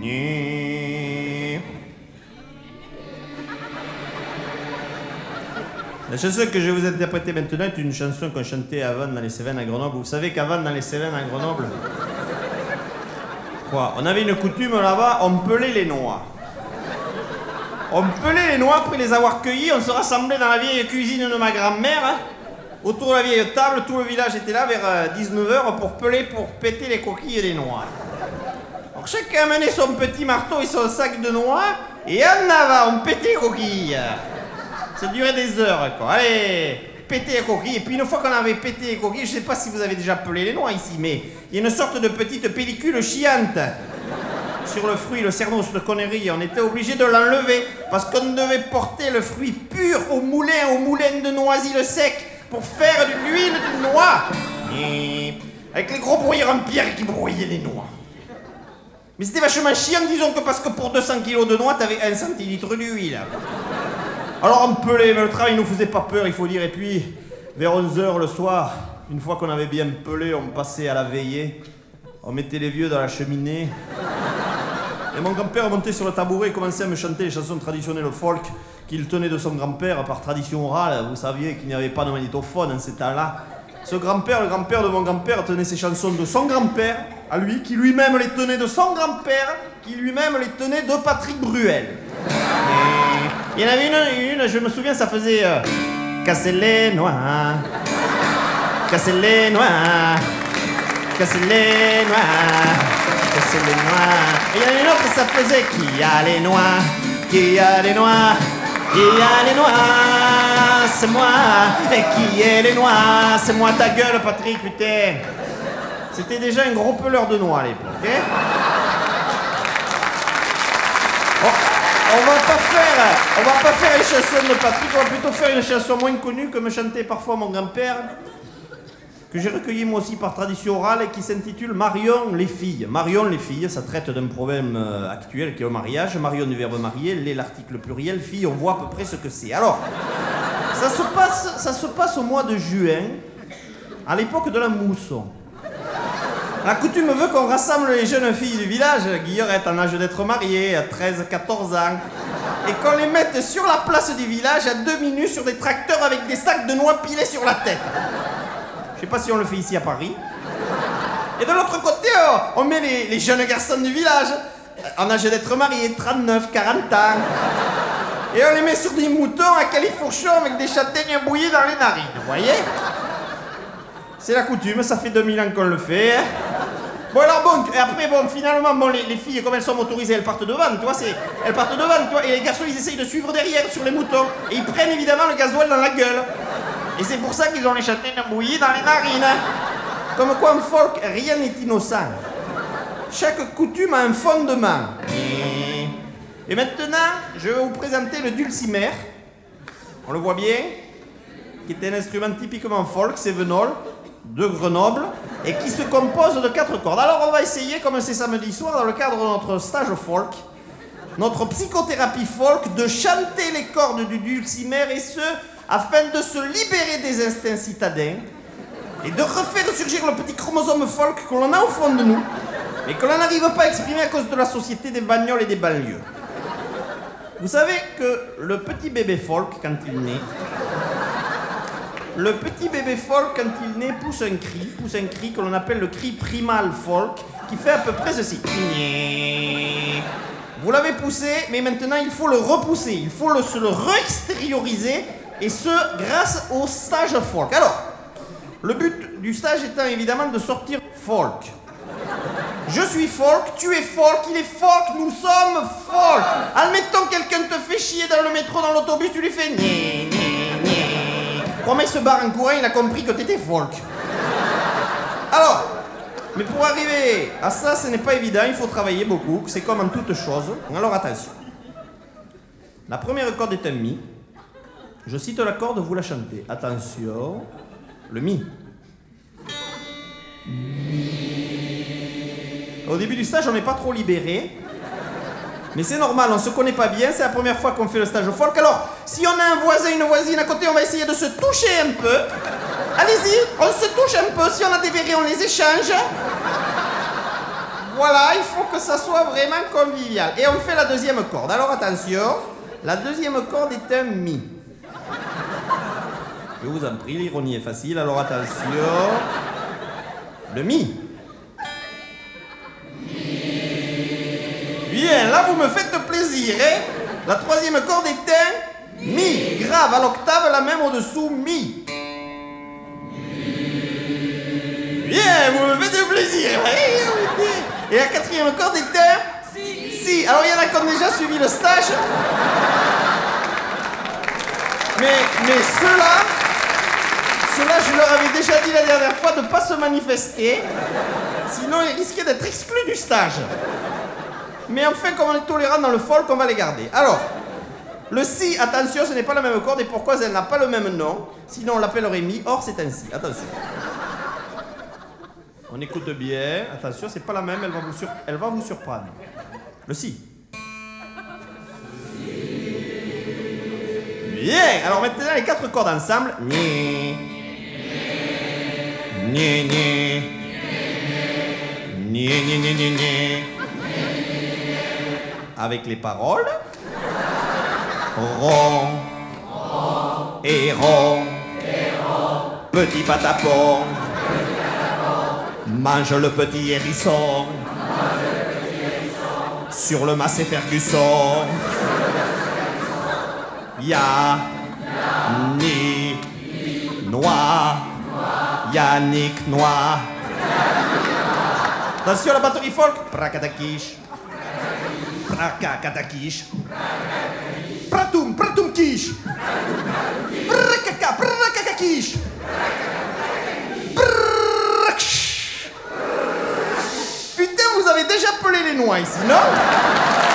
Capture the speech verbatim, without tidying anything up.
Ni. La chanson que je vais vous interpréter maintenant est une chanson qu'on chantait à Vannes dans les Cévennes à Grenoble. Vous savez qu'à Vannes dans les Cévennes à Grenoble, quoi, on avait une coutume là-bas, on pelait les noix. On pelait les noix, après les avoir cueillis, on se rassemblait dans la vieille cuisine de ma grand-mère. Hein. Autour de la vieille table, tout le village était là vers dix-neuf heures pour peler, pour péter les coquilles des noix. Alors chacun amenait son petit marteau et son sac de noix, et en avant, on pétait les coquilles. Ça durait des heures, quoi. Allez, péter les coquilles. Et puis une fois qu'on avait pété les coquilles, je sais pas si vous avez déjà pelé les noix ici, mais il y a une sorte de petite pellicule chiante sur le fruit, le cernos de conneries. On était obligé de l'enlever parce qu'on devait porter le fruit pur au moulin, au moulin de noisy sec pour faire de l'huile de noix. Et avec les gros brouilleurs en pierre qui brouillaient les noix. Mais c'était vachement chiant, disons que parce que pour deux cents kilos de noix, t'avais un centilitre d'huile. Alors on pelait, mais le travail nous faisait pas peur, il faut dire. Et puis, vers onze heures le soir, une fois qu'on avait bien pelé, on passait à la veillée. On mettait les vieux dans la cheminée. Et mon grand-père montait sur le tabouret et commençait à me chanter les chansons traditionnelles folk qu'il tenait de son grand-père par tradition orale. Vous saviez qu'il n'y avait pas de magnétophone en ces temps-là. Ce grand-père, le grand-père de mon grand-père, tenait ces chansons de son grand-père, à lui, qui lui-même les tenait de son grand-père, qui lui-même les tenait de Patrick Bruel. Et il y en avait une, une, je me souviens, ça faisait euh, casser les noix, casser les noix, casser les noix. C'est les noix. Et il y en a une autre, ça faisait qui a les noix, qui a les noix, qui a les noix, c'est moi. Et qui est les noix, c'est moi, ta gueule, Patrick, putain. C'était déjà un gros peleur de noix à l'époque, hein. Oh, on va pas faire, on va pas faire une chanson de Patrick, on va plutôt faire une chanson moins connue que me chantait parfois mon grand-père, que j'ai recueilli moi aussi par tradition orale et qui s'intitule Marion les filles. Marion les filles, ça traite d'un problème euh, actuel qui est le mariage. Marion du verbe marier, les l'article pluriel, fille, on voit à peu près ce que c'est. Alors, ça se passe, ça se passe au mois de juin, à l'époque de la mousson. La coutume veut qu'on rassemble les jeunes filles du village, Guillerette en âge d'être mariée, à treize à quatorze ans, et qu'on les mette sur la place du village à deux minutes sur des tracteurs avec des sacs de noix pilés sur la tête. Je sais pas si on le fait ici à Paris. Et de l'autre côté, on met les, les jeunes garçons du village, en âge d'être mariés, trente-neuf, quarante ans. Et on les met sur des moutons à califourchon avec des châtaignes bouillies dans les narines, vous voyez? C'est la coutume, ça fait deux mille ans qu'on le fait. Bon alors bon, et après bon, finalement, bon, les, les filles, comme elles sont motorisées, elles partent devant, tu vois, c'est, elles partent devant, tu vois, et les garçons, ils essayent de suivre derrière sur les moutons. Et ils prennent évidemment le gasoil dans la gueule. Et c'est pour ça qu'ils ont les châtaignes bouillies dans les narines. Comme quoi en folk, rien n'est innocent. Chaque coutume a un fondement. Et maintenant, je vais vous présenter le dulcimer. On le voit bien, qui est un instrument typiquement folk, cévenol, de Grenoble, et qui se compose de quatre cordes. Alors on va essayer, comme c'est samedi soir, dans le cadre de notre stage folk, notre psychothérapie folk, de chanter les cordes du dulcimer, et ce, afin de se libérer des instincts citadins et de refaire surgir le petit chromosome folk que l'on a au fond de nous et que l'on n'arrive pas à exprimer à cause de la société des bagnoles et des banlieues. Vous savez que le petit bébé folk, quand il naît, le petit bébé folk, quand il naît, pousse un cri, pousse un cri que l'on appelle le cri primal folk, qui fait à peu près ceci. Vous l'avez poussé, mais maintenant il faut le repousser, il faut le, se le re-extérioriser. Et ce, grâce au stage folk. Alors, le but du stage étant évidemment de sortir folk. Je suis folk, tu es folk, il est folk, nous sommes folk. Admettons, quelqu'un te fait chier dans le métro, dans l'autobus, tu lui fais né, né, né. Crois-moi, il se barre en courant, il a compris que t'étais folk. Alors, mais pour arriver à ça, ce n'est pas évident, il faut travailler beaucoup, c'est comme en toute chose. Alors attention. La première corde est un mi. Je cite la corde, vous la chantez. Attention, le mi. Au début du stage, on n'est pas trop libéré. Mais c'est normal, on se connaît pas bien, c'est la première fois qu'on fait le stage folk. Alors, si on a un voisin, une voisine à côté, on va essayer de se toucher un peu. Allez-y, on se touche un peu, si on a des verres, on les échange. Voilà, il faut que ça soit vraiment convivial. Et on fait la deuxième corde. Alors attention, la deuxième corde est un Mi. Je vous en prie, l'ironie est facile, alors attention. Le Mi. Bien, là vous me faites plaisir, hein. La troisième corde est un Mi. Grave, à l'octave, la même au-dessous, Mi. Bien, vous me faites plaisir. Et la quatrième corde est un Si. Si. Alors il y en a qui ont déjà suivi le stage. Mais, mais ceux-là, ceux-là, je leur avais déjà dit la dernière fois de ne pas se manifester. Sinon, ils risquaient d'être exclus du stage. Mais enfin, comme on est tolérant dans le folk, on va les garder. Alors, le Si, attention, ce n'est pas la même corde. Et pourquoi elle n'a pas le même nom? Sinon, on l'appellerait Mi. Or, c'est un Si. Attention. On écoute bien. Attention, c'est pas la même. Elle va vous, sur... elle va vous surprendre. Le Si. Bien. Alors maintenant, les quatre cordes ensemble. Ni. Ni, ni. Ni, ni, ni, ni, ni. Avec les paroles. Rond. Et rond. Petit patapon. Mange le petit hérisson. Sur le Massey Ferguson. Ya. Ni. Noir. Yannick Noir. Attention, la batterie folk. Prakatakish. Prakakatakish. Pratum, pratum kish. Prakaka, prakakakish. Putain, vous avez déjà pelé les noix ici, non?